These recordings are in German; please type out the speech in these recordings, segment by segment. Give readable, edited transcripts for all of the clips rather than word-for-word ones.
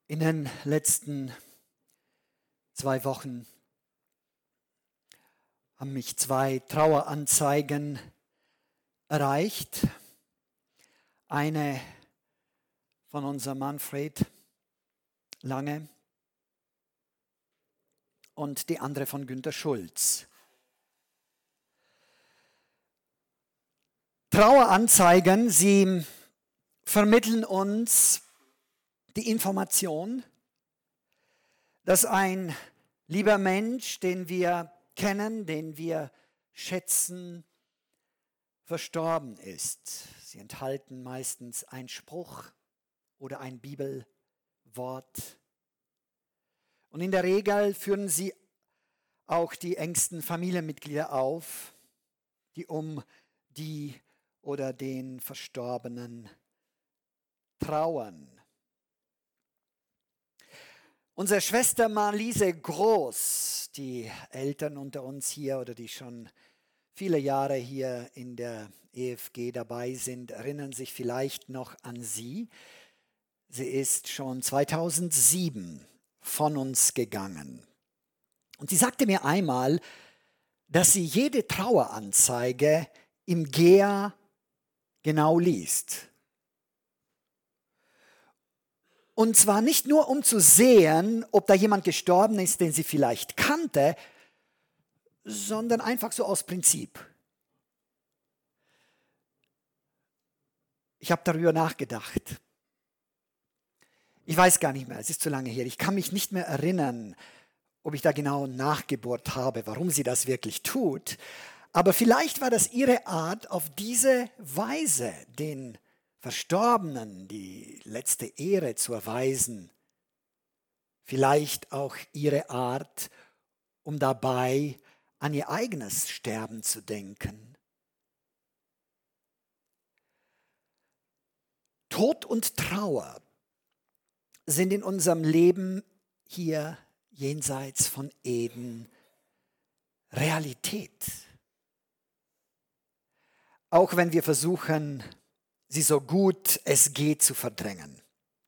In den letzten 2 Wochen haben mich 2 Traueranzeigen erreicht. Eine von unserem Manfred Lange und die andere von Günter Schulz. Traueranzeigen, sie vermitteln uns die Information, dass ein lieber Mensch, den wir kennen, den wir schätzen, verstorben ist. Sie enthalten meistens einen Spruch oder ein Bibelwort. Und in der Regel führen sie auch die engsten Familienmitglieder auf, die um die oder den Verstorbenen trauern. Unsere Schwester Marliese Groß, die Eltern unter uns hier oder die schon viele Jahre hier in der EFG dabei sind, erinnern sich vielleicht noch an sie. Sie ist schon 2007 von uns gegangen. Und sie sagte mir einmal, dass sie jede Traueranzeige im GEA genau liest. Und zwar nicht nur, um zu sehen, ob da jemand gestorben ist, den sie vielleicht kannte, sondern einfach so aus Prinzip. Ich habe darüber nachgedacht. Ich weiß gar nicht mehr, es ist zu lange her. Ich kann mich nicht mehr erinnern, ob ich da genau nachgebohrt habe, warum sie das wirklich tut. Aber vielleicht war das ihre Art, auf diese Weise den Verstorbenen die letzte Ehre zu erweisen. Vielleicht auch ihre Art, um dabei an ihr eigenes Sterben zu denken. Tod und Trauer sind in unserem Leben hier jenseits von Eden Realität. Auch wenn wir versuchen, sie so gut es geht zu verdrängen.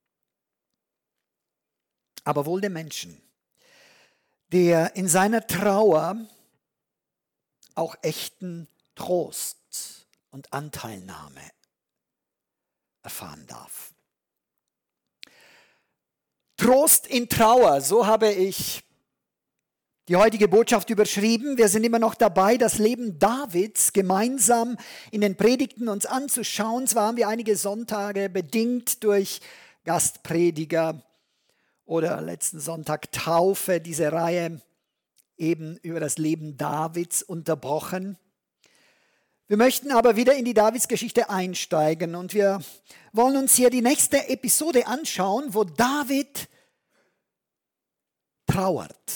Aber wohl dem Menschen, der in seiner Trauer auch echten Trost und Anteilnahme erfahren darf. Trost in Trauer, so habe ich die heutige Botschaft überschrieben. Wir sind immer noch dabei, das Leben Davids gemeinsam in den Predigten uns anzuschauen. Zwar haben wir einige Sonntage bedingt durch Gastprediger oder letzten Sonntag Taufe diese Reihe eben über das Leben Davids unterbrochen. Wir möchten aber wieder in die Davids-Geschichte einsteigen und wir wollen uns hier die nächste Episode anschauen, wo David trauert.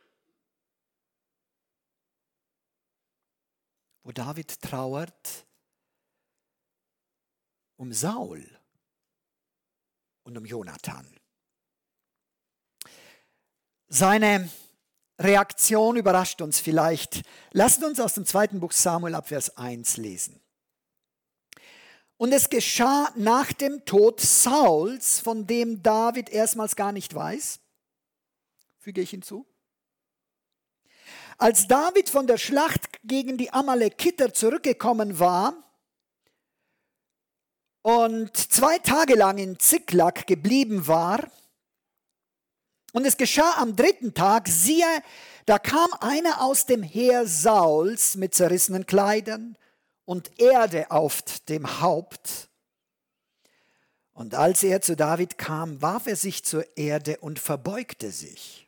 Wo David trauert um Saul und um Jonathan. Seine Reaktion überrascht uns vielleicht. Lasst uns aus dem 2. Buch Samuel ab Vers 1 lesen. Und es geschah nach dem Tod Sauls, von dem David erstmals gar nicht weiß, füge ich hinzu. Als David von der Schlacht gegen die Amalekiter zurückgekommen war und 2 Tage lang in Ziklag geblieben war, und es geschah am 3. Tag, siehe, da kam einer aus dem Heer Sauls mit zerrissenen Kleidern und Erde auf dem Haupt. Und als er zu David kam, warf er sich zur Erde und verbeugte sich.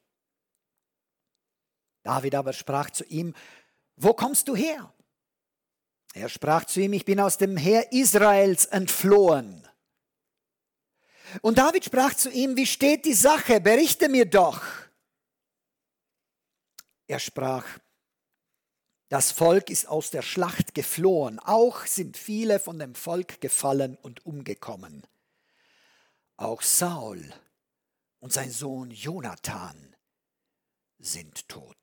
David aber sprach zu ihm, wo kommst du her? Er sprach zu ihm, ich bin aus dem Heer Israels entflohen. Und David sprach zu ihm, wie steht die Sache? Berichte mir doch. Er sprach, das Volk ist aus der Schlacht geflohen, auch sind viele von dem Volk gefallen und umgekommen. Auch Saul und sein Sohn Jonathan sind tot.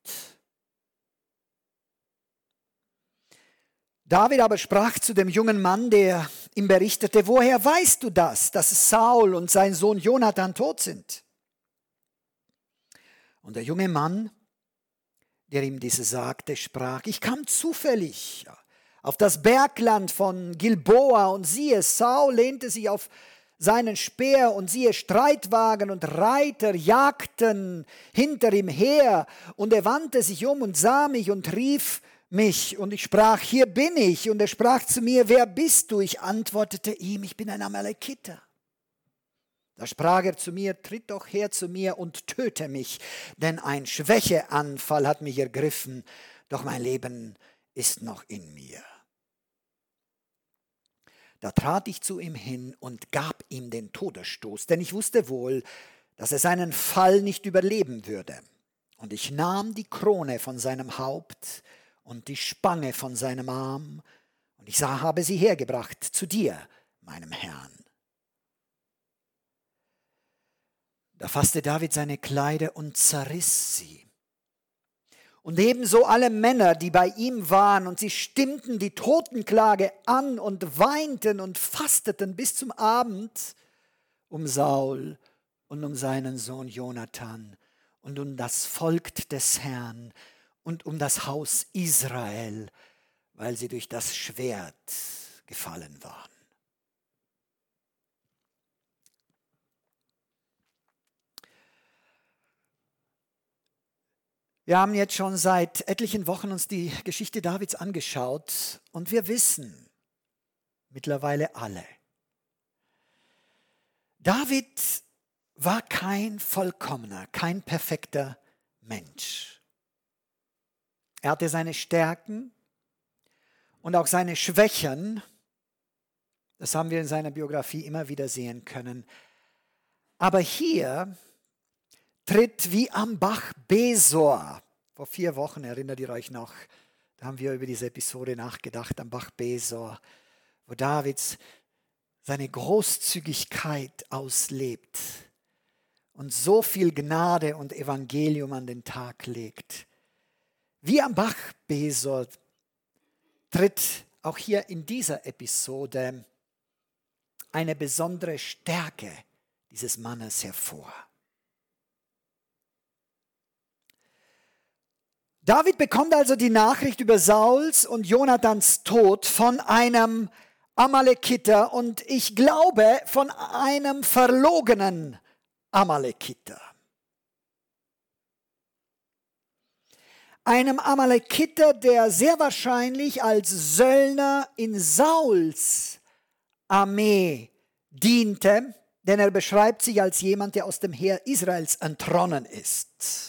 David aber sprach zu dem jungen Mann, der ihm berichtete, woher weißt du das, dass Saul und sein Sohn Jonathan tot sind? Und der junge Mann, der ihm diese sagte, sprach, ich kam zufällig auf das Bergland von Gilboa und siehe, Saul lehnte sich auf seinen Speer und siehe, Streitwagen und Reiter jagten hinter ihm her und er wandte sich um und sah mich und rief mich und ich sprach, hier bin ich und er sprach zu mir, wer bist du? Ich antwortete ihm, ich bin ein Amalekiter. Da sprach er zu mir, tritt doch her zu mir und töte mich, denn ein Schwächeanfall hat mich ergriffen, doch mein Leben ist noch in mir. Da trat ich zu ihm hin und gab ihm den Todesstoß, denn ich wusste wohl, dass er seinen Fall nicht überleben würde. Und ich nahm die Krone von seinem Haupt und die Spange von seinem Arm, und ich habe sie hergebracht zu dir, meinem Herrn. Da fasste David seine Kleider und zerriss sie. Und ebenso alle Männer, die bei ihm waren, und sie stimmten die Totenklage an und weinten und fasteten bis zum Abend um Saul und um seinen Sohn Jonathan und um das Volk des Herrn und um das Haus Israel, weil sie durch das Schwert gefallen waren. Wir haben jetzt schon seit etlichen Wochen uns die Geschichte Davids angeschaut und wir wissen mittlerweile alle, David war kein vollkommener, kein perfekter Mensch. Er hatte seine Stärken und auch seine Schwächen. Das haben wir in seiner Biografie immer wieder sehen können. Aber hier tritt wie am Bach Besor. Vor 4 Wochen, erinnert ihr euch noch, da haben wir über diese Episode nachgedacht, am Bach Besor, wo David seine Großzügigkeit auslebt und so viel Gnade und Evangelium an den Tag legt. Wie am Bach Besor tritt auch hier in dieser Episode eine besondere Stärke dieses Mannes hervor. David bekommt also die Nachricht über Sauls und Jonathans Tod von einem Amalekiter und ich glaube von einem verlogenen Amalekiter. Einem Amalekiter, der sehr wahrscheinlich als Söldner in Sauls Armee diente, denn er beschreibt sich als jemand, der aus dem Heer Israels entronnen ist.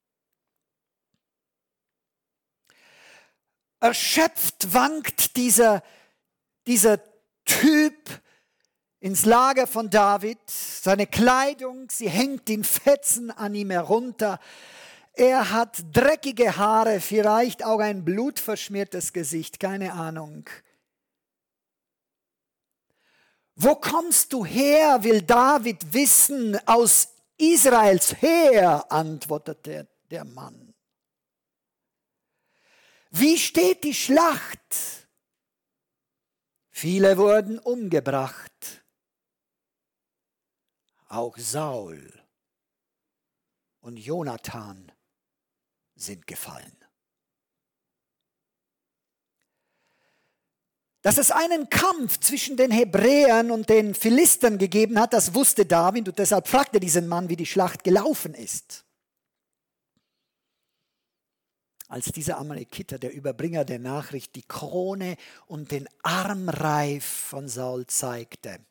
Erschöpft wankt dieser Typ ins Lager von David. Seine Kleidung, sie hängt in Fetzen an ihm herunter. Er hat dreckige Haare, vielleicht auch ein blutverschmiertes Gesicht, keine Ahnung. Wo kommst du her, will David wissen. Aus Israels Heer, antwortete der Mann. Wie steht die Schlacht? Viele wurden umgebracht, auch Saul und Jonathan sind gefallen. Dass es einen Kampf zwischen den Hebräern und den Philistern gegeben hat, das wusste David und deshalb fragte diesen Mann, wie die Schlacht gelaufen ist. Als dieser Amalekiter, der Überbringer der Nachricht, die Krone und den Armreif von Saul zeigte,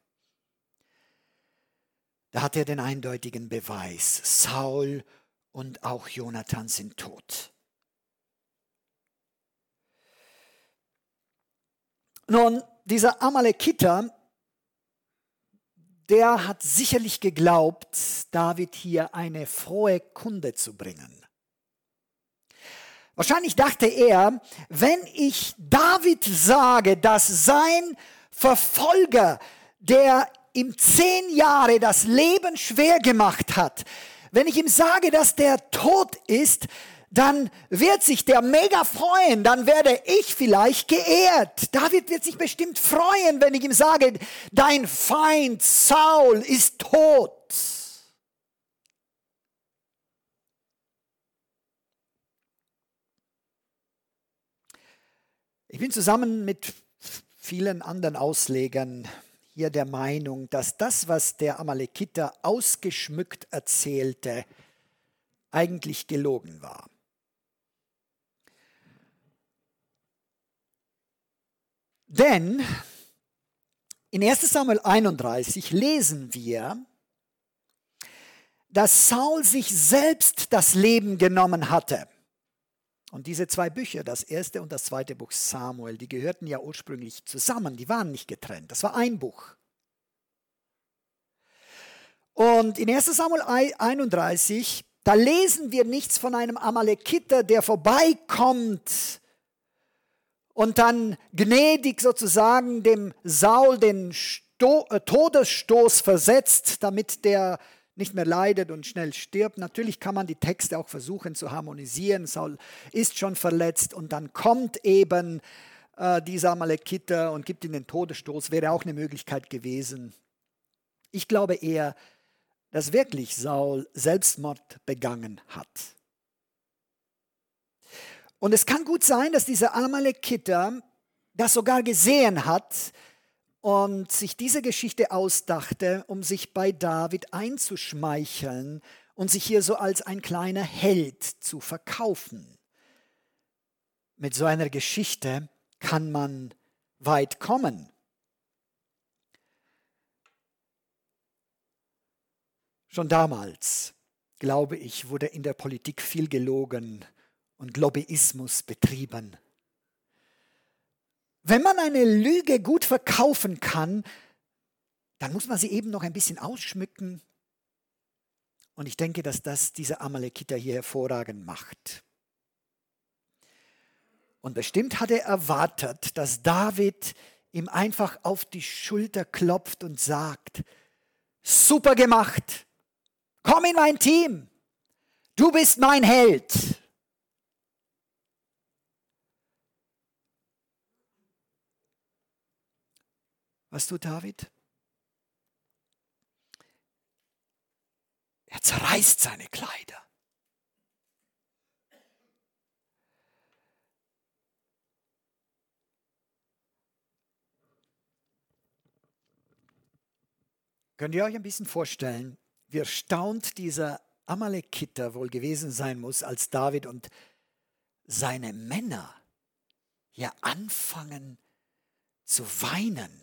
da hat er den eindeutigen Beweis, Saul und auch Jonathan sind tot. Nun, dieser Amalekiter, der hat sicherlich geglaubt, David hier eine frohe Kunde zu bringen. Wahrscheinlich dachte er, wenn ich David sage, dass sein Verfolger, der ihm 10 Jahre das Leben schwer gemacht hat, wenn ich ihm sage, dass der tot ist, dann wird sich der mega freuen, dann werde ich vielleicht geehrt. David wird sich bestimmt freuen, wenn ich ihm sage, dein Feind Saul ist tot. Ich bin zusammen mit vielen anderen Auslegern hier der Meinung, dass das, was der Amalekiter ausgeschmückt erzählte, eigentlich gelogen war. Denn in 1. Samuel 31 lesen wir, dass Saul sich selbst das Leben genommen hatte. Und diese zwei Bücher, das erste und das zweite Buch Samuel, die gehörten ja ursprünglich zusammen, die waren nicht getrennt, das war ein Buch. Und in 1. Samuel 31, da lesen wir nichts von einem Amalekiter, der vorbeikommt und dann gnädig sozusagen dem Saul den Todesstoß versetzt, damit der nicht mehr leidet und schnell stirbt. Natürlich kann man die Texte auch versuchen zu harmonisieren. Saul ist schon verletzt und dann kommt eben dieser Amalekiter und gibt ihm den Todesstoß. Wäre auch eine Möglichkeit gewesen. Ich glaube eher, dass wirklich Saul Selbstmord begangen hat. Und es kann gut sein, dass dieser Amalekiter das sogar gesehen hat und sich diese Geschichte ausdachte, um sich bei David einzuschmeicheln und sich hier so als ein kleiner Held zu verkaufen. Mit so einer Geschichte kann man weit kommen. Schon damals, glaube ich, wurde in der Politik viel gelogen und Lobbyismus betrieben. Wenn man eine Lüge gut verkaufen kann, dann muss man sie eben noch ein bisschen ausschmücken. Und ich denke, dass das dieser Amalekiter hier hervorragend macht. Und bestimmt hat er erwartet, dass David ihm einfach auf die Schulter klopft und sagt, super gemacht, komm in mein Team, du bist mein Held. Was tut David? Er zerreißt seine Kleider. Könnt ihr euch ein bisschen vorstellen, wie erstaunt dieser Amalekiter wohl gewesen sein muss, als David und seine Männer hier anfangen zu weinen?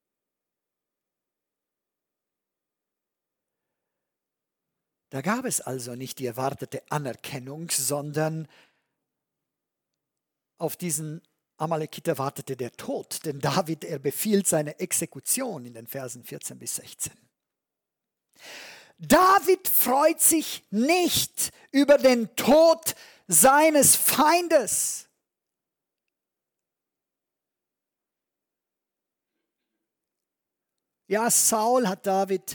Da gab es also nicht die erwartete Anerkennung, sondern auf diesen Amalekiter wartete der Tod. Denn David, er befiehlt seine Exekution in den Versen 14 bis 16. David freut sich nicht über den Tod seines Feindes. Ja, Saul hat David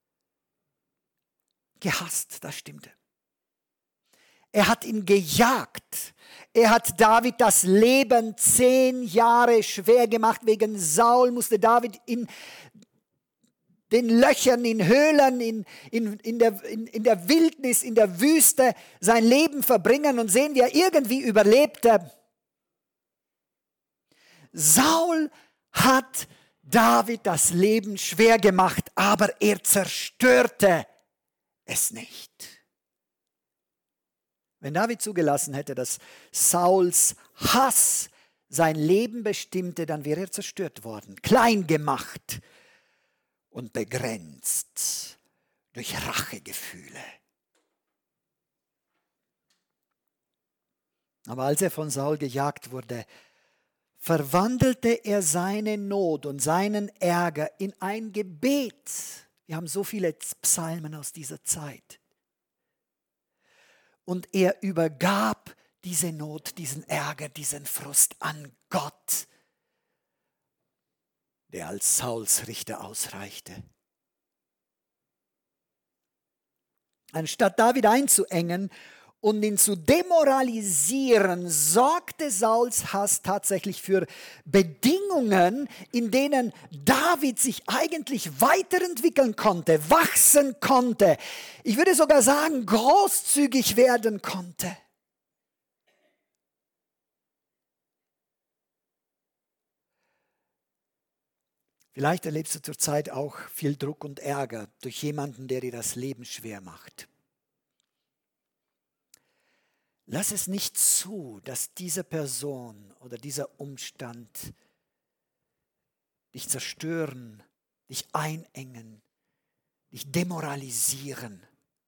gehasst, das stimmte. Er hat ihn gejagt. Er hat David das Leben 10 Jahre schwer gemacht. Wegen Saul musste David in den Löchern, in Höhlen, in der Wildnis, in der Wüste sein Leben verbringen und sehen, wie er irgendwie überlebte. Saul hat David das Leben schwer gemacht, aber er zerstörte es nicht. Wenn David zugelassen hätte, dass Sauls Hass sein Leben bestimmte, dann wäre er zerstört worden, klein gemacht und begrenzt durch Rachegefühle. Aber als er von Saul gejagt wurde, verwandelte er seine Not und seinen Ärger in ein Gebet. Wir haben so viele Psalmen aus dieser Zeit. Und er übergab diese Not, diesen Ärger, diesen Frust an Gott, der als Sauls Richter ausreichte. Anstatt David einzuengen und ihn zu demoralisieren, sorgte Sauls Hass tatsächlich für Bedingungen, in denen David sich eigentlich weiterentwickeln konnte, wachsen konnte. Ich würde sogar sagen, großzügig werden konnte. Vielleicht erlebst du zurzeit auch viel Druck und Ärger durch jemanden, der dir das Leben schwer macht. Lass es nicht zu, dass diese Person oder dieser Umstand dich zerstören, dich einengen, dich demoralisieren.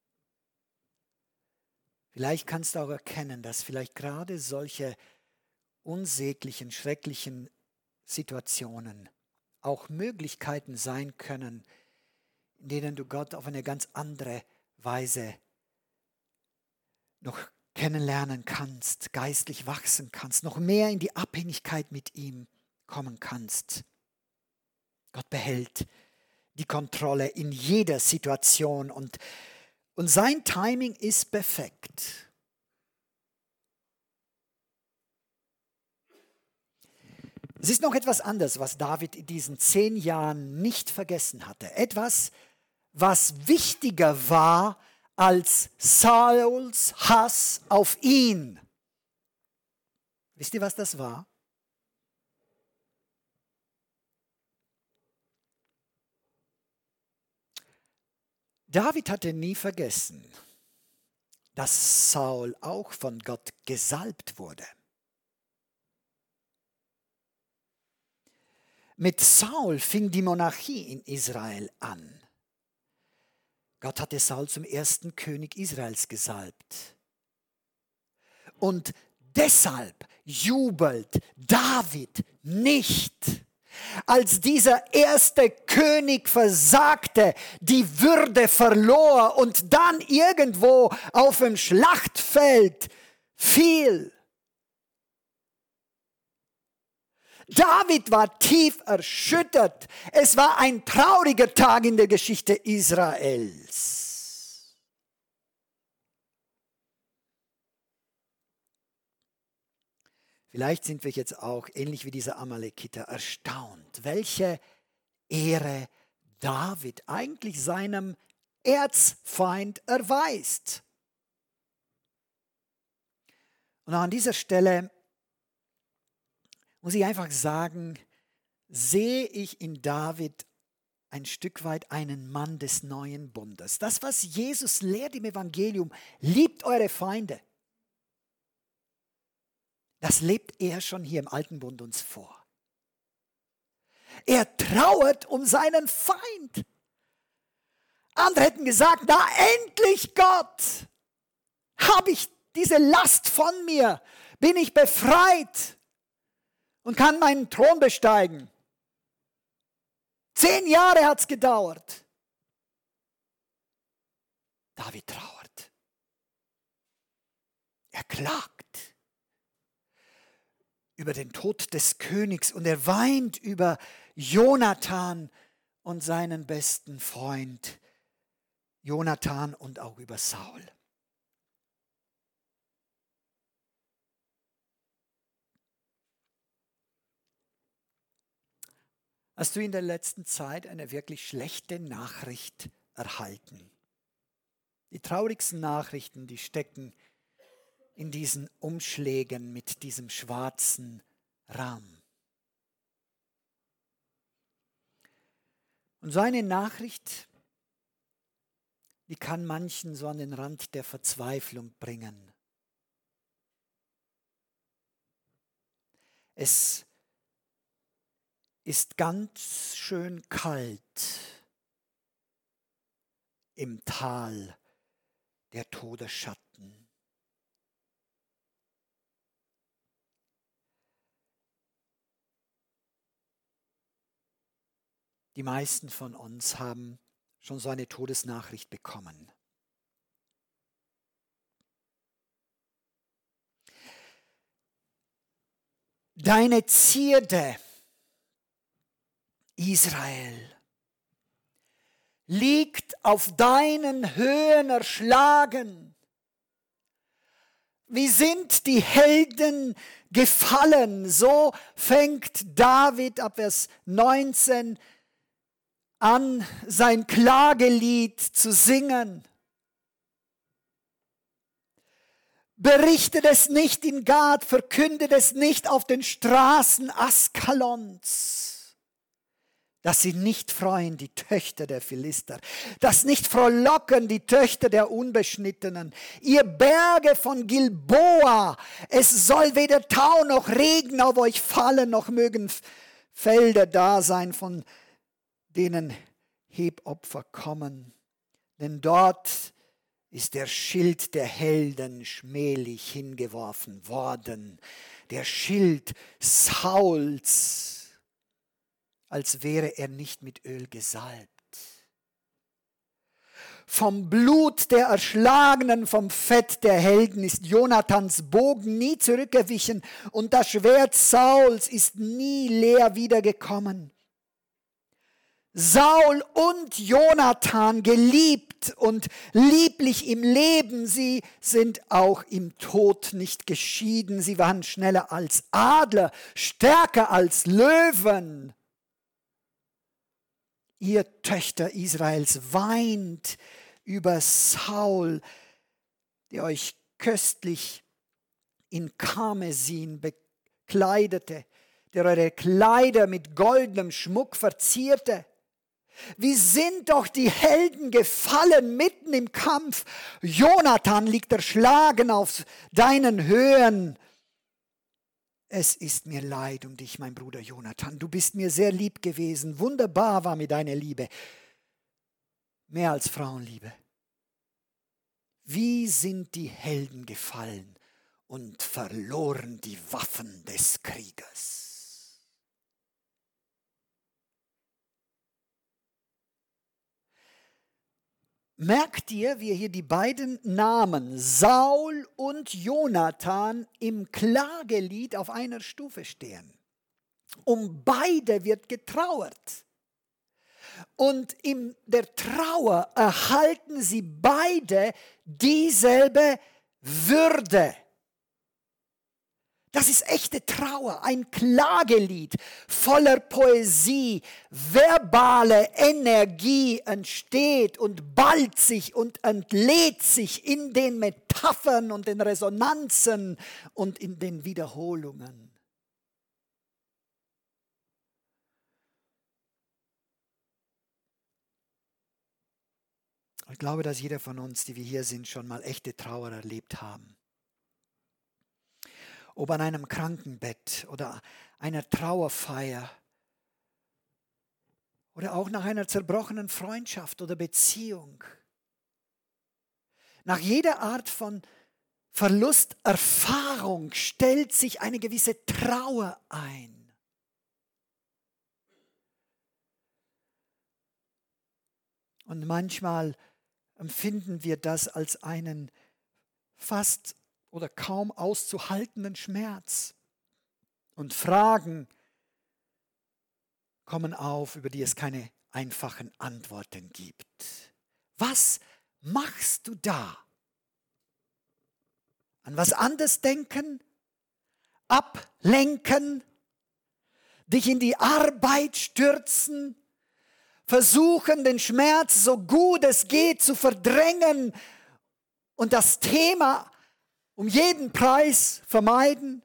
Vielleicht kannst du auch erkennen, dass vielleicht gerade solche unsäglichen, schrecklichen Situationen auch Möglichkeiten sein können, in denen du Gott auf eine ganz andere Weise noch kennenlernen kannst, geistlich wachsen kannst, noch mehr in die Abhängigkeit mit ihm kommen kannst. Gott behält die Kontrolle in jeder Situation und sein Timing ist perfekt. Es ist noch etwas anderes, was David in diesen 10 Jahren nicht vergessen hatte. Etwas, was wichtiger war als Sauls Hass auf ihn. Wisst ihr, was das war? David hatte nie vergessen, dass Saul auch von Gott gesalbt wurde. Mit Saul fing die Monarchie in Israel an. Gott hatte Saul zum ersten König Israels gesalbt. Und deshalb jubelt David nicht, als dieser erste König versagte, die Würde verlor und dann irgendwo auf dem Schlachtfeld fiel. David war tief erschüttert. Es war ein trauriger Tag in der Geschichte Israels. Vielleicht sind wir jetzt auch, ähnlich wie diese Amalekiter, erstaunt, welche Ehre David eigentlich seinem Erzfeind erweist. Und an dieser Stelle muss ich einfach sagen, sehe ich in David ein Stück weit einen Mann des neuen Bundes. Das, was Jesus lehrt im Evangelium, liebt eure Feinde. Das lebt er schon hier im Alten Bund uns vor. Er trauert um seinen Feind. Andere hätten gesagt, na endlich Gott, habe ich diese Last von mir, bin ich befreit und kann meinen Thron besteigen. 10 Jahre hat es gedauert. David trauert. Er klagt über den Tod des Königs und er weint über Jonathan und seinen besten Freund Jonathan und auch über Saul. Hast du in der letzten Zeit eine wirklich schlechte Nachricht erhalten? Die traurigsten Nachrichten, die stecken in diesen Umschlägen mit diesem schwarzen Rahmen. Und so eine Nachricht, die kann manchen so an den Rand der Verzweiflung bringen. Es ist ganz schön kalt im Tal der Todesschatten. Die meisten von uns haben schon so eine Todesnachricht bekommen. Deine Zierde, Israel, liegt auf deinen Höhen erschlagen. Wie sind die Helden gefallen? So fängt David ab Vers 19 an, sein Klagelied zu singen. Berichtet es nicht in Gad, verkündet es nicht auf den Straßen Askalons. dass sie nicht freuen, die Töchter der Philister, dass nicht frohlocken die Töchter der Unbeschnittenen. Ihr Berge von Gilboa, es soll weder Tau noch Regen auf euch fallen, noch mögen Felder da sein, von denen Hebopfer kommen. Denn dort ist der Schild der Helden schmählich hingeworfen worden. Der Schild Sauls, als wäre er nicht mit Öl gesalbt. Vom Blut der Erschlagenen, vom Fett der Helden ist Jonathans Bogen nie zurückgewichen und das Schwert Sauls ist nie leer wiedergekommen. Saul und Jonathan, geliebt und lieblich im Leben, sie sind auch im Tod nicht geschieden. Sie waren schneller als Adler, stärker als Löwen. Ihr Töchter Israels, weint über Saul, der euch köstlich in Karmesin bekleidete, der eure Kleider mit goldenem Schmuck verzierte. Wie sind doch die Helden gefallen mitten im Kampf. Jonathan liegt erschlagen auf deinen Höhen. Es ist mir leid um dich, mein Bruder Jonathan. Du bist mir sehr lieb gewesen. Wunderbar war mir deine Liebe. Mehr als Frauenliebe. Wie sind die Helden gefallen und verloren die Waffen des Kriegers. Merkt ihr, wie hier die beiden Namen Saul und Jonathan im Klagelied auf einer Stufe stehen? Um beide wird getrauert. Und in der Trauer erhalten sie beide dieselbe Würde. Das ist echte Trauer, ein Klagelied voller Poesie, verbale Energie entsteht und ballt sich und entlädt sich in den Metaphern und den Resonanzen und in den Wiederholungen. Ich glaube, dass jeder von uns, die wir hier sind, schon mal echte Trauer erlebt haben. Ob an einem Krankenbett oder einer Trauerfeier oder auch nach einer zerbrochenen Freundschaft oder Beziehung. Nach jeder Art von Verlusterfahrung stellt sich eine gewisse Trauer ein. Und manchmal empfinden wir das als einen fast oder kaum auszuhaltenden Schmerz. Und Fragen kommen auf, über die es keine einfachen Antworten gibt. Was machst du da? An was anderes denken? Ablenken? Dich in die Arbeit stürzen? Versuchen, den Schmerz so gut es geht zu verdrängen und das Thema um jeden Preis vermeiden?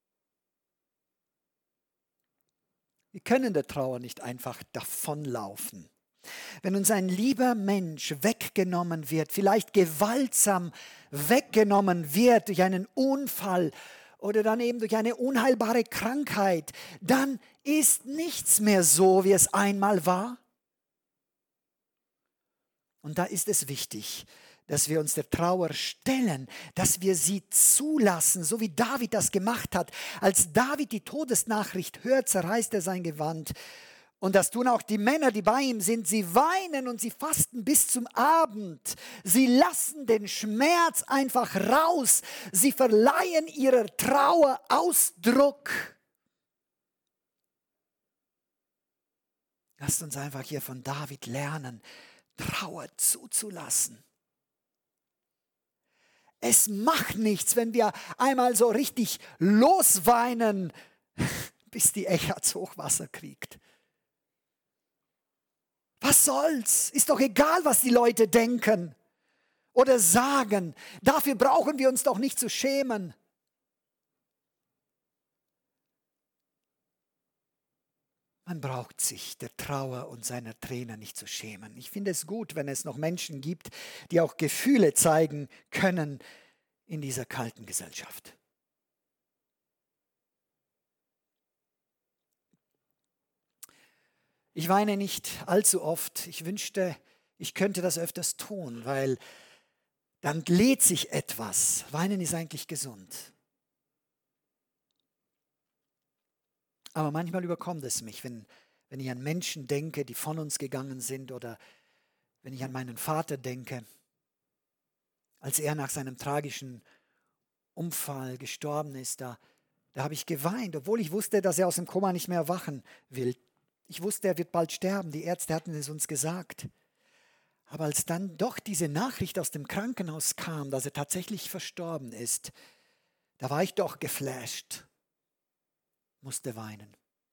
Wir können der Trauer nicht einfach davonlaufen. Wenn uns ein lieber Mensch weggenommen wird, vielleicht gewaltsam weggenommen wird durch einen Unfall oder dann eben durch eine unheilbare Krankheit, dann ist nichts mehr so, wie es einmal war. Und da ist es wichtig, dass wir uns der Trauer stellen, dass wir sie zulassen, so wie David das gemacht hat. Als David die Todesnachricht hört, zerreißt er sein Gewand. Und das tun auch die Männer, die bei ihm sind. Sie weinen und sie fasten bis zum Abend. Sie lassen den Schmerz einfach raus. Sie verleihen ihrer Trauer Ausdruck. Lasst uns einfach hier von David lernen, Trauer zuzulassen. Es macht nichts, wenn wir einmal so richtig losweinen, bis die Echatz Hochwasser kriegt. Was soll's? Ist doch egal, was die Leute denken oder sagen. Dafür brauchen wir uns doch nicht zu schämen. Man braucht sich der Trauer und seiner Tränen nicht zu schämen. Ich finde es gut, wenn es noch Menschen gibt, die auch Gefühle zeigen können in dieser kalten Gesellschaft. Ich weine nicht allzu oft. Ich wünschte, ich könnte das öfters tun, weil dann lädt sich etwas. Weinen ist eigentlich gesund. Aber manchmal überkommt es mich, wenn ich an Menschen denke, die von uns gegangen sind, oder wenn ich an meinen Vater denke, als er nach seinem tragischen Unfall gestorben ist, da habe ich geweint, obwohl ich wusste, dass er aus dem Koma nicht mehr erwachen will. Ich wusste, er wird bald sterben, die Ärzte hatten es uns gesagt. Aber als dann doch diese Nachricht aus dem Krankenhaus kam, dass er tatsächlich verstorben ist, da war ich doch geflasht, musste weinen.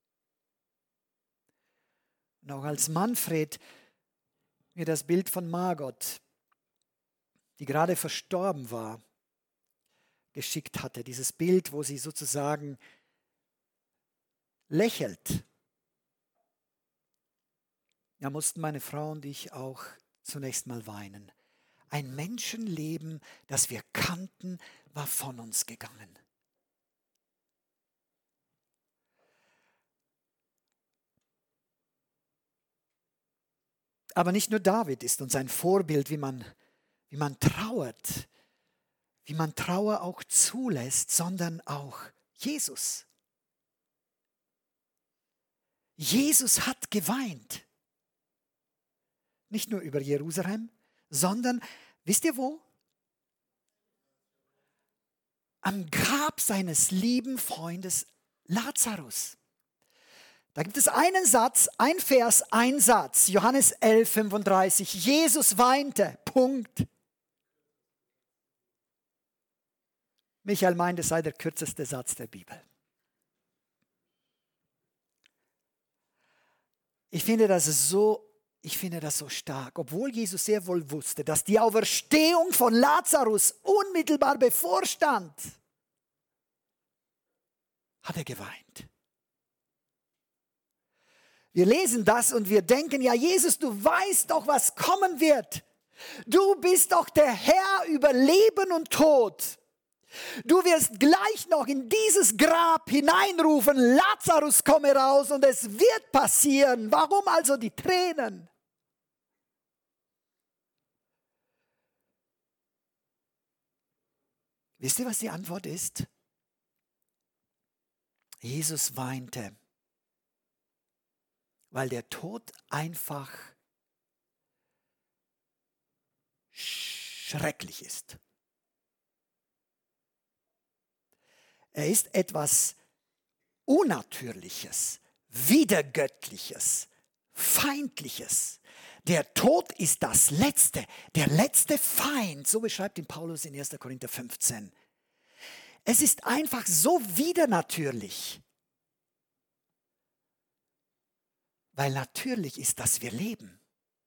Und auch als Manfred mir das Bild von Margot, die gerade verstorben war, geschickt hatte, dieses Bild, wo sie sozusagen lächelt, da mussten meine Frau und ich auch zunächst mal weinen. Ein Menschenleben, das wir kannten, war von uns gegangen. Aber nicht nur David ist uns ein Vorbild, wie man trauert, wie man Trauer auch zulässt, sondern auch Jesus. Jesus hat geweint. Nicht nur über Jerusalem, sondern, wisst ihr wo? Am Grab seines lieben Freundes Lazarus. Da gibt es einen Satz, ein Vers, ein Satz. Johannes 11, 35. Jesus weinte. Punkt. Michael meint, es sei der kürzeste Satz der Bibel. Ich finde das so stark, obwohl Jesus sehr wohl wusste, dass die Auferstehung von Lazarus unmittelbar bevorstand, hat er geweint. Wir lesen das und wir denken, ja Jesus, du weißt doch, was kommen wird. Du bist doch der Herr über Leben und Tod. Du wirst gleich noch in dieses Grab hineinrufen, Lazarus, komme raus, und es wird passieren. Warum also die Tränen? Wisst ihr, was die Antwort ist? Jesus weinte, weil der Tod einfach schrecklich ist. Er ist etwas Unnatürliches, Widergöttliches, Feindliches. Der Tod ist das Letzte, der letzte Feind, so beschreibt ihn Paulus in 1. Korinther 15. Es ist einfach so widernatürlich, weil natürlich ist, dass wir leben.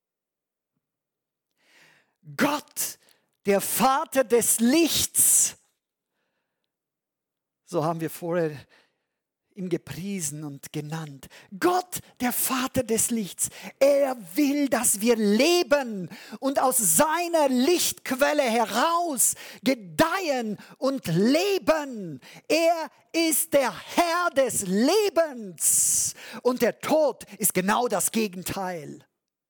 Gott, der Vater des Lichts, so haben wir vorher ihn gepriesen und genannt. Gott, der Vater des Lichts, er will, dass wir leben und aus seiner Lichtquelle heraus gedeihen und leben. Er ist der Herr des Lebens und der Tod ist genau das Gegenteil.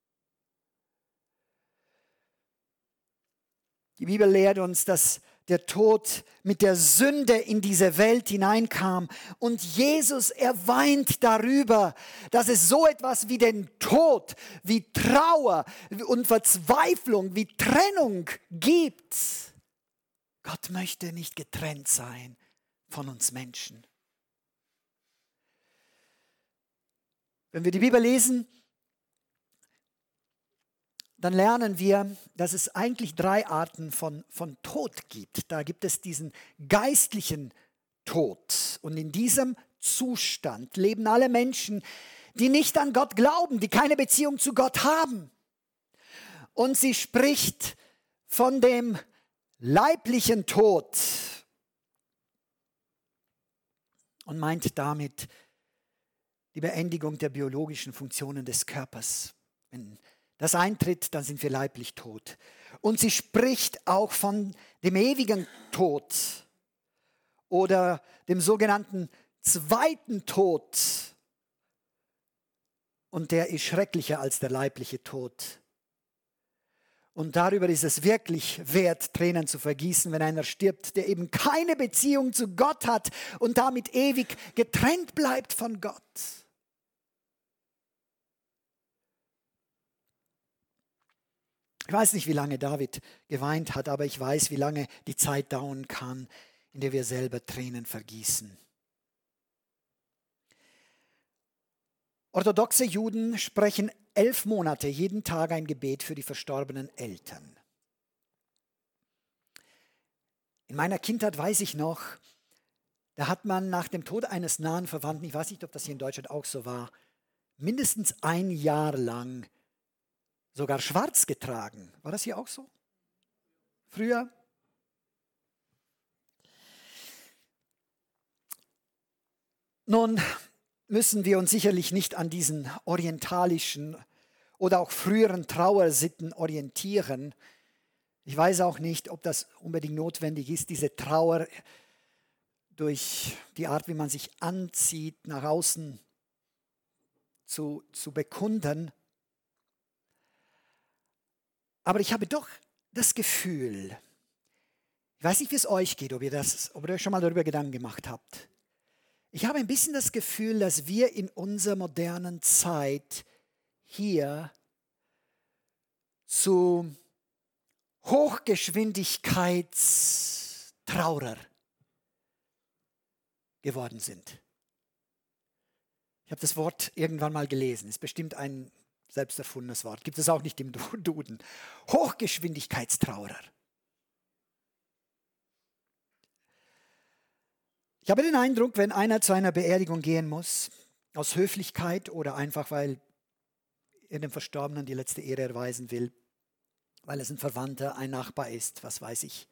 Die Bibel lehrt uns, dass der Tod mit der Sünde in diese Welt hineinkam. Und Jesus, er weint darüber, dass es so etwas wie den Tod, wie Trauer und Verzweiflung, wie Trennung gibt. Gott möchte nicht getrennt sein von uns Menschen. Wenn wir die Bibel lesen, dann lernen wir, dass es eigentlich 3 Arten von Tod gibt. Da gibt es diesen geistlichen Tod. Und in diesem Zustand leben alle Menschen, die nicht an Gott glauben, die keine Beziehung zu Gott haben. Und sie spricht von dem leiblichen Tod und meint damit die Beendigung der biologischen Funktionen des Körpers. Wenn das eintritt, dann sind wir leiblich tot. Und sie spricht auch von dem ewigen Tod oder dem sogenannten zweiten Tod. Und der ist schrecklicher als der leibliche Tod. Und darüber ist es wirklich wert, Tränen zu vergießen, wenn einer stirbt, der eben keine Beziehung zu Gott hat und damit ewig getrennt bleibt von Gott. Ich weiß nicht, wie lange David geweint hat, aber ich weiß, wie lange die Zeit dauern kann, in der wir selber Tränen vergießen. Orthodoxe Juden sprechen 11 Monate jeden Tag ein Gebet für die verstorbenen Eltern. In meiner Kindheit weiß ich noch, da hat man nach dem Tod eines nahen Verwandten, ich weiß nicht, ob das hier in Deutschland auch so war, mindestens ein Jahr lang sogar schwarz getragen. War das hier auch so? Früher? Nun müssen wir uns sicherlich nicht an diesen orientalischen oder auch früheren Trauersitten orientieren. Ich weiß auch nicht, ob das unbedingt notwendig ist, diese Trauer durch die Art, wie man sich anzieht, nach außen zu bekunden. Aber ich habe doch das Gefühl, ich weiß nicht, wie es euch geht, ob ihr euch schon mal darüber Gedanken gemacht habt. Ich habe ein bisschen das Gefühl, dass wir in unserer modernen Zeit hier zu Hochgeschwindigkeitstraurer geworden sind. Ich habe das Wort irgendwann mal gelesen, ist bestimmt ein selbst erfundenes Wort, gibt es auch nicht im Duden. Hochgeschwindigkeitstraurer. Ich habe den Eindruck, wenn einer zu einer Beerdigung gehen muss, aus Höflichkeit oder einfach, weil er dem Verstorbenen die letzte Ehre erweisen will, weil es ein Verwandter, ein Nachbar ist, was weiß ich,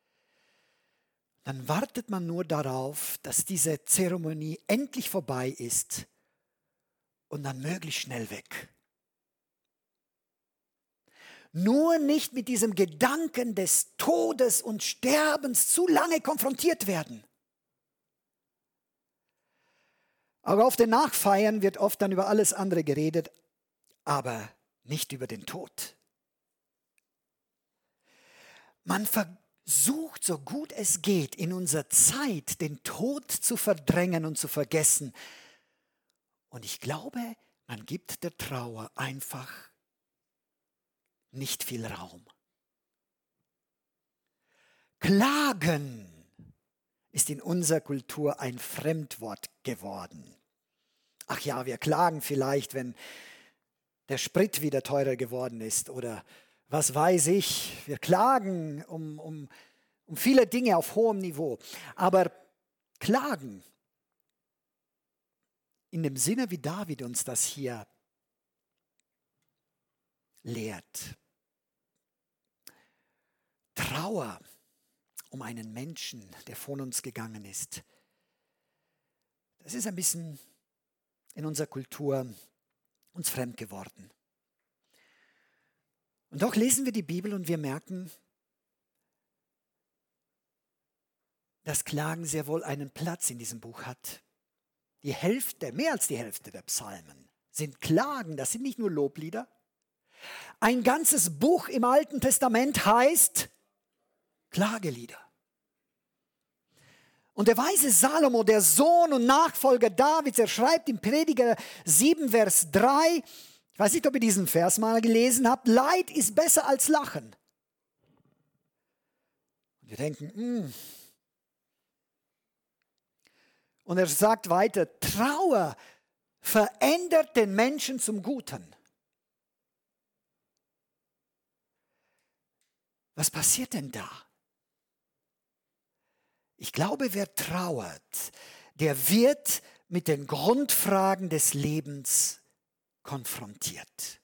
dann wartet man nur darauf, dass diese Zeremonie endlich vorbei ist und dann möglichst schnell weg. Nur nicht mit diesem Gedanken des Todes und Sterbens zu lange konfrontiert werden. Aber auf den Nachfeiern wird oft dann über alles andere geredet, aber nicht über den Tod. Man versucht, so gut es geht, in unserer Zeit den Tod zu verdrängen und zu vergessen. Und ich glaube, man gibt der Trauer einfach nicht viel Raum. Klagen ist in unserer Kultur ein Fremdwort geworden. Ach ja, wir klagen vielleicht, wenn der Sprit wieder teurer geworden ist oder was weiß ich. Wir klagen um viele Dinge auf hohem Niveau. Aber klagen in dem Sinne, wie David uns das hier lehrt. Trauer um einen Menschen, der von uns gegangen ist. Das ist ein bisschen in unserer Kultur uns fremd geworden. Und doch lesen wir die Bibel und wir merken, dass Klagen sehr wohl einen Platz in diesem Buch hat. Die Hälfte, mehr als die Hälfte der Psalmen sind Klagen, das sind nicht nur Loblieder. Ein ganzes Buch im Alten Testament heißt Klagelieder. Und der weise Salomo, der Sohn und Nachfolger Davids, er schreibt im Prediger 7, Vers 3, ich weiß nicht, ob ihr diesen Vers mal gelesen habt, Leid ist besser als Lachen. Und wir denken, Und er sagt weiter, Trauer verändert den Menschen zum Guten. Was passiert denn da? Ich glaube, wer trauert, der wird mit den Grundfragen des Lebens konfrontiert.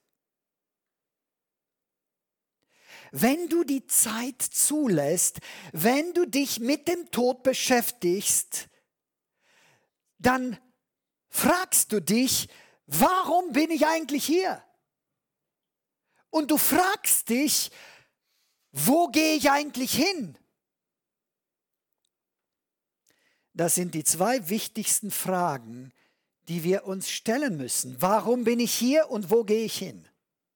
Wenn du die Zeit zulässt, wenn du dich mit dem Tod beschäftigst, dann fragst du dich, warum bin ich eigentlich hier? Und du fragst dich, wo gehe ich eigentlich hin? Das sind die zwei wichtigsten Fragen, die wir uns stellen müssen. Warum bin ich hier und wo gehe ich hin?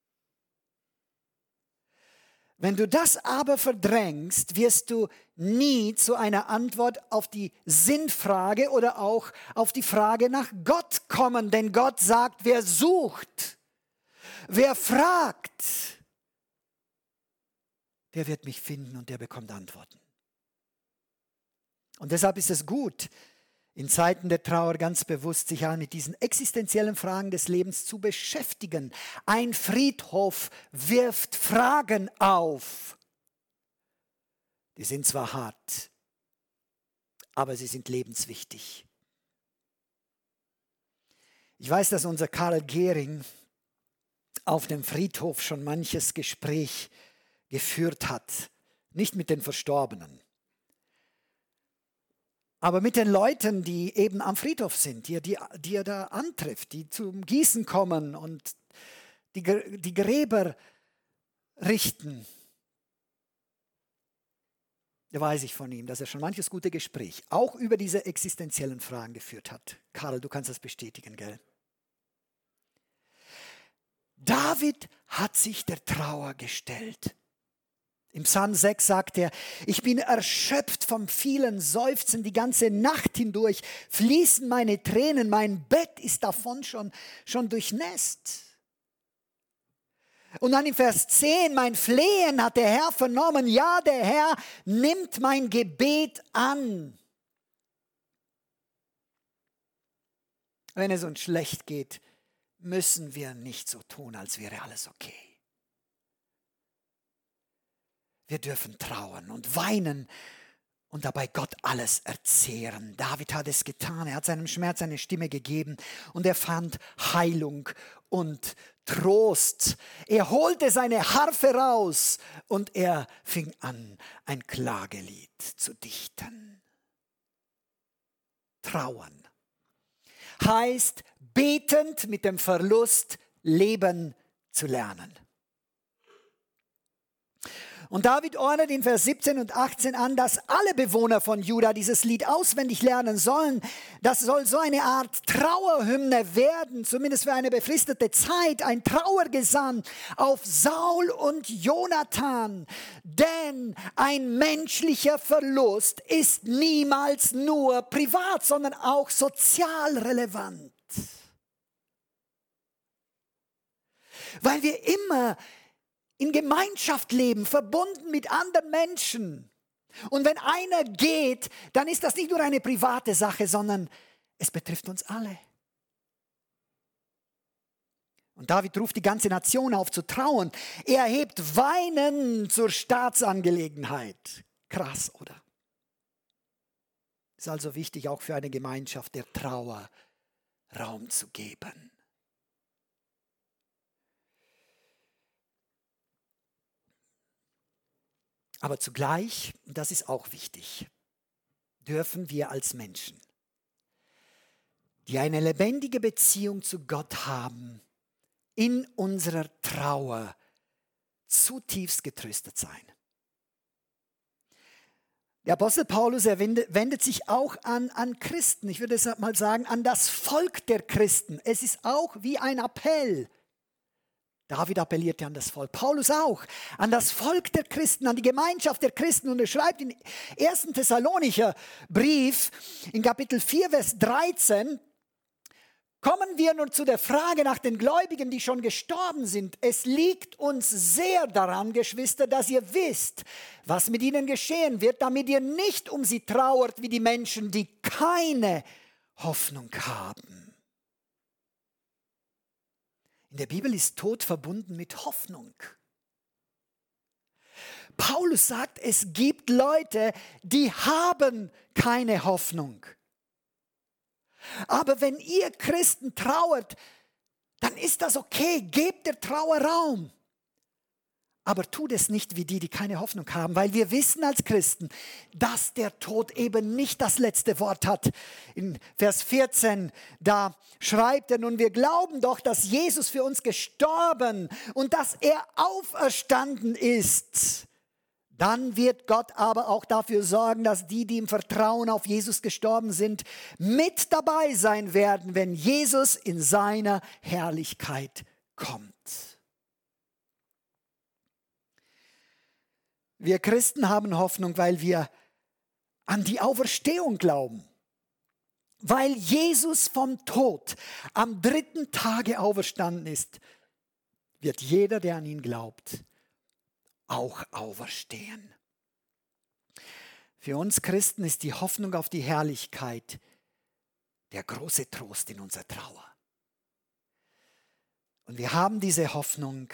Wenn du das aber verdrängst, wirst du nie zu einer Antwort auf die Sinnfrage oder auch auf die Frage nach Gott kommen. Denn Gott sagt, wer sucht, wer fragt, der wird mich finden und der bekommt Antworten. Und deshalb ist es gut, in Zeiten der Trauer ganz bewusst sich auch mit diesen existenziellen Fragen des Lebens zu beschäftigen. Ein Friedhof wirft Fragen auf. Die sind zwar hart, aber sie sind lebenswichtig. Ich weiß, dass unser Karl Gehring auf dem Friedhof schon manches Gespräch geführt hat. Nicht mit den Verstorbenen, aber mit den Leuten, die eben am Friedhof sind, die er da antrifft, die zum Gießen kommen und die Gräber richten. Da weiß ich von ihm, dass er schon manches gute Gespräch auch über diese existenziellen Fragen geführt hat. Karl, du kannst das bestätigen, gell? David hat sich der Trauer gestellt. Im Psalm 6 sagt er, ich bin erschöpft vom vielen Seufzen, die ganze Nacht hindurch fließen meine Tränen, mein Bett ist davon schon durchnässt. Und dann im Vers 10, mein Flehen hat der Herr vernommen, ja, der Herr nimmt mein Gebet an. Wenn es uns schlecht geht, müssen wir nicht so tun, als wäre alles okay. Wir dürfen trauern und weinen und dabei Gott alles erzählen. David hat es getan, er hat seinem Schmerz eine Stimme gegeben und er fand Heilung und Trost. Er holte seine Harfe raus und er fing an, ein Klagelied zu dichten. Trauern heißt betend mit dem Verlust leben zu lernen. Und David ordnet in Vers 17 und 18 an, dass alle Bewohner von Juda dieses Lied auswendig lernen sollen. Das soll so eine Art Trauerhymne werden, zumindest für eine befristete Zeit, ein Trauergesang auf Saul und Jonathan. Denn ein menschlicher Verlust ist niemals nur privat, sondern auch sozial relevant. Weil wir immer in Gemeinschaft leben, verbunden mit anderen Menschen. Und wenn einer geht, dann ist das nicht nur eine private Sache, sondern es betrifft uns alle. Und David ruft die ganze Nation auf zu trauern. Er hebt Weinen zur Staatsangelegenheit. Krass, oder? Es ist also wichtig, auch für eine Gemeinschaft der Trauer Raum zu geben. Aber zugleich, das ist auch wichtig, dürfen wir als Menschen, die eine lebendige Beziehung zu Gott haben, in unserer Trauer zutiefst getröstet sein. Der Apostel Paulus wendet sich auch an Christen, ich würde mal sagen, an das Volk der Christen. Es ist auch wie ein Appell. David appellierte an das Volk, Paulus auch, an das Volk der Christen, an die Gemeinschaft der Christen. Und er schreibt im 1. Thessalonicher Brief in Kapitel 4, Vers 13, kommen wir nun zu der Frage nach den Gläubigen, die schon gestorben sind. Es liegt uns sehr daran, Geschwister, dass ihr wisst, was mit ihnen geschehen wird, damit ihr nicht um sie trauert wie die Menschen, die keine Hoffnung haben. In der Bibel ist Tod verbunden mit Hoffnung. Paulus sagt, es gibt Leute, die haben keine Hoffnung. Aber wenn ihr Christen trauert, dann ist das okay. Gebt der Trauer Raum. Aber tut es nicht wie die, die keine Hoffnung haben, weil wir wissen als Christen, dass der Tod eben nicht das letzte Wort hat. In Vers 14, da schreibt er nun, wir glauben doch, dass Jesus für uns gestorben und dass er auferstanden ist. Dann wird Gott aber auch dafür sorgen, dass die im Vertrauen auf Jesus gestorben sind, mit dabei sein werden, wenn Jesus in seiner Herrlichkeit kommt. Wir Christen haben Hoffnung, weil wir an die Auferstehung glauben. Weil Jesus vom Tod am 3. Tage auferstanden ist, wird jeder, der an ihn glaubt, auch auferstehen. Für uns Christen ist die Hoffnung auf die Herrlichkeit der große Trost in unserer Trauer. Und wir haben diese Hoffnung,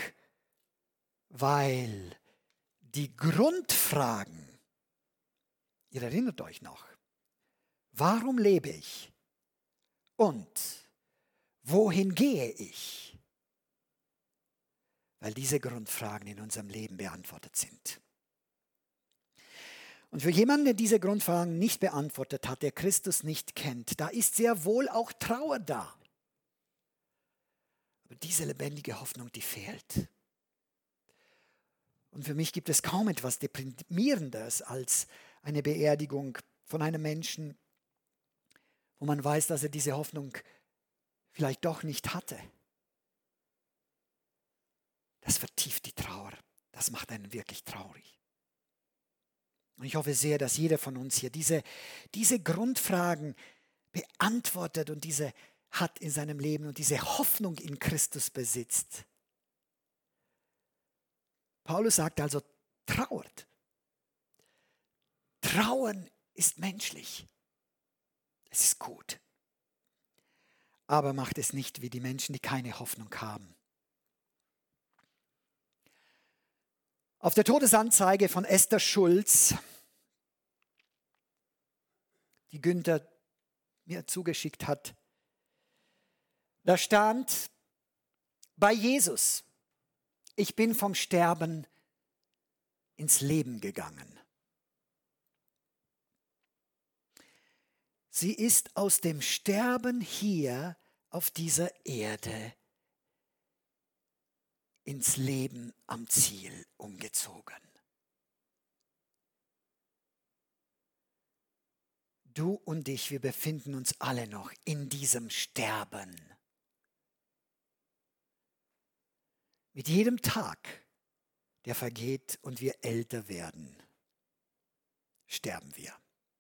weil die Grundfragen, ihr erinnert euch noch, warum lebe ich und wohin gehe ich? Weil diese Grundfragen in unserem Leben beantwortet sind. Und für jemanden, der diese Grundfragen nicht beantwortet hat, der Christus nicht kennt, da ist sehr wohl auch Trauer da. Aber diese lebendige Hoffnung, die fehlt. Und für mich gibt es kaum etwas Deprimierendes als eine Beerdigung von einem Menschen, wo man weiß, dass er diese Hoffnung vielleicht doch nicht hatte. Das vertieft die Trauer. Das macht einen wirklich traurig. Und ich hoffe sehr, dass jeder von uns hier diese Grundfragen beantwortet und diese hat in seinem Leben und diese Hoffnung in Christus besitzt. Paulus sagt also, trauert. Trauern ist menschlich. Es ist gut. Aber macht es nicht wie die Menschen, die keine Hoffnung haben. Auf der Todesanzeige von Esther Schulz, die Günther mir zugeschickt hat, da stand, bei Jesus, ich bin vom Sterben ins Leben gegangen. Sie ist aus dem Sterben hier auf dieser Erde ins Leben am Ziel umgezogen. Du und ich, wir befinden uns alle noch in diesem Sterben. Mit jedem Tag, der vergeht und wir älter werden, sterben wir.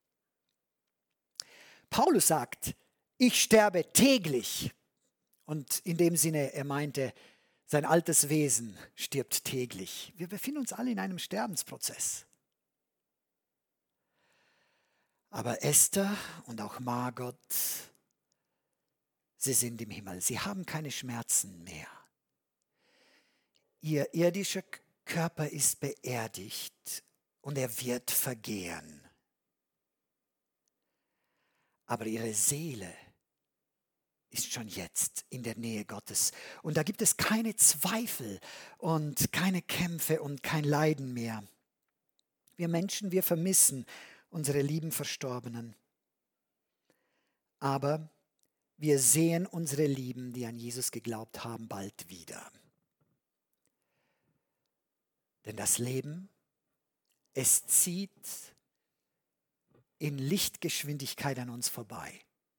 Paulus sagt, ich sterbe täglich. Und in dem Sinne, er meinte, sein altes Wesen stirbt täglich. Wir befinden uns alle in einem Sterbensprozess. Aber Esther und auch Margot, sie sind im Himmel. Sie haben keine Schmerzen mehr. Ihr irdischer Körper ist beerdigt und er wird vergehen. Aber ihre Seele ist schon jetzt in der Nähe Gottes. Und da gibt es keine Zweifel und keine Kämpfe und kein Leiden mehr. Wir Menschen, wir vermissen unsere lieben Verstorbenen. Aber wir sehen unsere Lieben, die an Jesus geglaubt haben, bald wieder. Denn das Leben, es zieht in Lichtgeschwindigkeit an uns vorbei.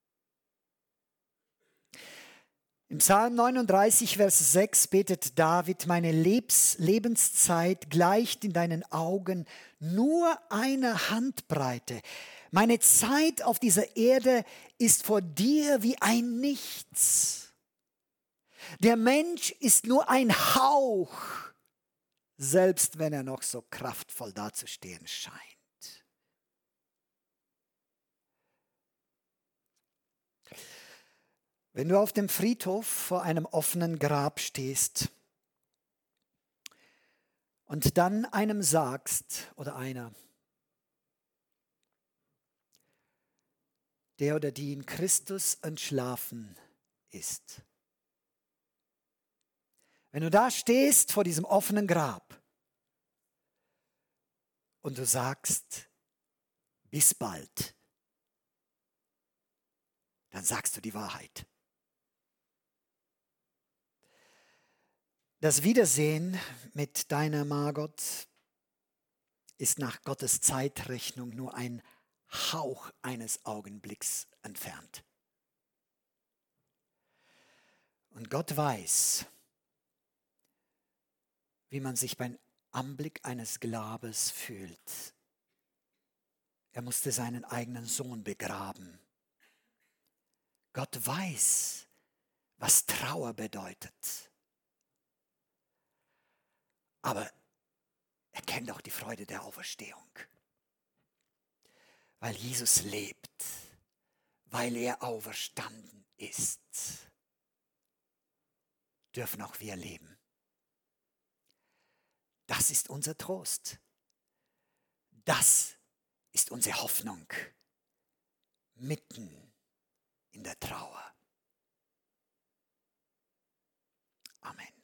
Im Psalm 39, Vers 6 betet David, meine Lebenszeit gleicht in deinen Augen nur einer Handbreite. Meine Zeit auf dieser Erde ist vor dir wie ein Nichts. Der Mensch ist nur ein Hauch, selbst wenn er noch so kraftvoll dazustehen scheint. Wenn du auf dem Friedhof vor einem offenen Grab stehst und dann einem sagst oder einer, der oder die in Christus entschlafen ist. Wenn du da stehst vor diesem offenen Grab und du sagst, bis bald, dann sagst du die Wahrheit. Das Wiedersehen mit deiner Margot ist nach Gottes Zeitrechnung nur ein Hauch eines Augenblicks entfernt. Und Gott weiß, wie man sich beim Anblick eines Grabes fühlt. Er musste seinen eigenen Sohn begraben. Gott weiß, was Trauer bedeutet. Aber er kennt auch die Freude der Auferstehung. Weil Jesus lebt, weil er auferstanden ist, dürfen auch wir leben. Das ist unser Trost. Das ist unsere Hoffnung mitten in der Trauer. Amen.